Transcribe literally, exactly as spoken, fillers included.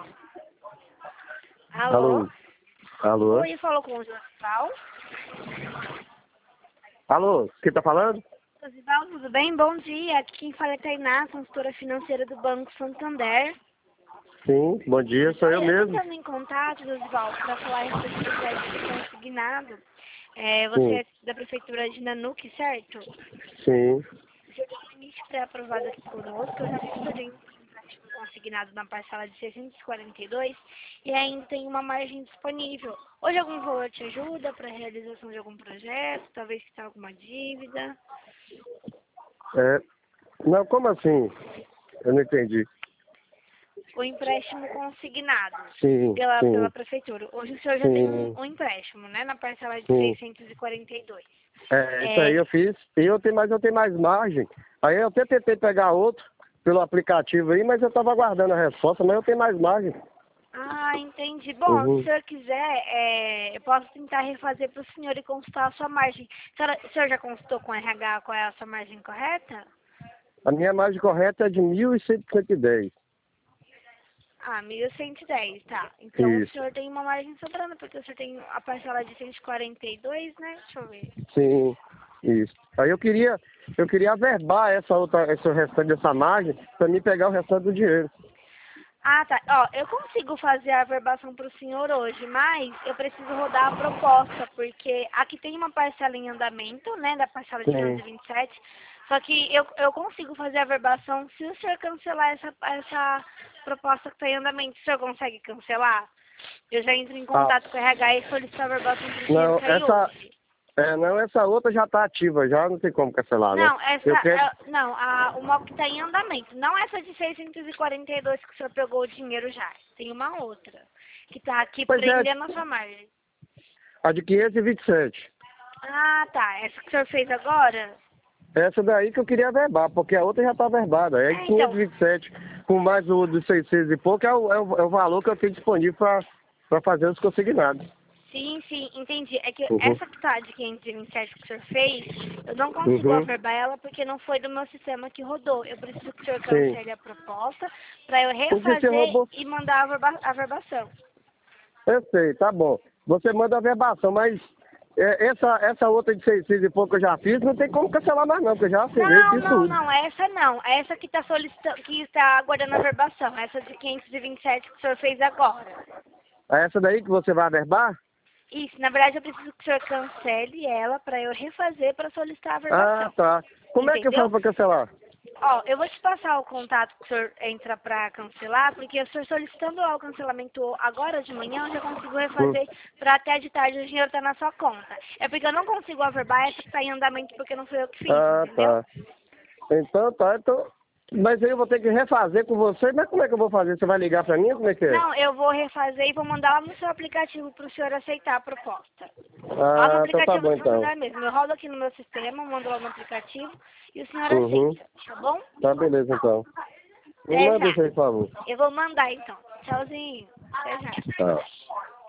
Alô? Alô? Alô? Oi, falou com o Josival. Alô, quem tá falando? Josival, tudo bem? Bom dia. Aqui quem fala é Tainá, consultora financeira do Banco Santander. Sim, bom dia, sou eu Olha, mesmo. entrando em contato, Josival, para falar a respeito do crédito consignado. É, você Sim, é da Prefeitura de Nanuque, certo? sim. O senhor tem um limite pré-aprovado aqui conosco. Eu já vi que o senhor tem um empréstimo consignado na parcela de seiscentos e quarenta e dois e ainda tem uma margem disponível. Hoje algum valor te ajuda para a realização de algum projeto? Talvez quitar alguma dívida? É, não, como assim? Eu não entendi. O empréstimo consignado Sim, pela, pela sim, prefeitura. Hoje o senhor já tem um, sim, um empréstimo, né? Na parcela de sim. seiscentos e quarenta e dois. É, isso aí É, eu fiz. E eu tenho mais, eu tenho mais margem. Aí eu até tentei pegar outro pelo aplicativo aí, mas eu tava aguardando a resposta, mas eu tenho mais margem. ah, entendi. Bom, se o Uhum. senhor quiser, é, eu posso tentar refazer para o senhor e consultar a sua margem. Senhora- O senhor já consultou com o R H qual é a sua margem correta? A minha margem correta é de mil cento e dez. Ah, mil cento e dez, tá. Então o Isso. senhor tem uma margem sobrando, porque o senhor tem a parcela de cento e quarenta e dois, né? Deixa eu ver. Sim, isso. Aí eu queria, eu queria averbar essa outra, esse restante dessa margem para mim pegar o restante do dinheiro. Ah, tá. Ó, eu consigo fazer a averbação para o senhor hoje, mas eu preciso rodar a proposta, porque aqui tem uma parcela em andamento, né, da parcela de quinhentos Sim. e vinte e sete, só que eu, eu consigo fazer a averbação se o senhor cancelar essa, essa proposta que está em andamento. O senhor consegue cancelar? Eu já entro em Ah, contato com o R H e solicito a averbação para o dinheiro não, sair essa, hoje. é, não, essa outra já está ativa, já não tem como cancelar, não. Não, essa, Eu quero, é- não, a, uma que está em andamento. Não essa de seiscentos e quarenta e dois que o senhor pegou o dinheiro já. Tem uma outra que está aqui pois é, prendendo a sua margem. a de quinhentos e vinte e sete. Ah, tá. Essa que o senhor fez agora? Essa daí que eu queria averbar, porque a outra já está averbada. É É, quinhentos então. e vinte e sete, com mais o dos seiscentos e pouco, é o, é o, é o valor que eu tenho disponível para fazer os consignados. Sim, sim, entendi. É que Uhum. essa que tá de quinhentos e vinte e sete que o senhor fez, eu não consigo Uhum. averbar ela porque não foi do meu sistema que rodou. Eu preciso que o senhor Sim. cancele a proposta para eu Porque você refazer roubou. e mandar a averba- a averbação. Eu sei, tá bom. Você manda a verbação, mas é, essa, essa outra de seiscentos e pouco que eu já fiz, não tem como cancelar mais não, porque eu já assinei, Não, fiz não, tudo. não, essa não. Essa que está solicitando, que está aguardando a averbação. Essa de quinhentos e vinte e sete que o senhor fez agora. É essa daí que você vai averbar? Isso, na verdade eu preciso que o senhor cancele ela para eu refazer para solicitar a Ah, averbação. tá. Como é que eu Entendeu? faço para cancelar? Ó, eu vou te passar o contato que o senhor entra para cancelar, porque o senhor solicitando lá o cancelamento agora de manhã, eu já consigo Hum. refazer para até de tarde o dinheiro tá na sua conta. É porque eu não consigo averbar essa que está em andamento porque não fui eu que fiz, Ah, entendeu? tá. Então tá, então. Mas aí eu vou ter que refazer com você, mas como é que eu vou fazer? Você vai ligar pra mim? Como é que é? Não, eu vou refazer e vou mandar lá no seu aplicativo para o senhor aceitar a proposta. Lá no Ah, então tá aplicativo bom do então. Santander mesmo. Eu rodo aqui no meu sistema, mando lá no aplicativo e o senhor Uhum. aceita, tá bom? Tá beleza então. Me Até manda já. isso aí, por favor. Eu vou mandar então. Tchauzinho. Até já. Tá.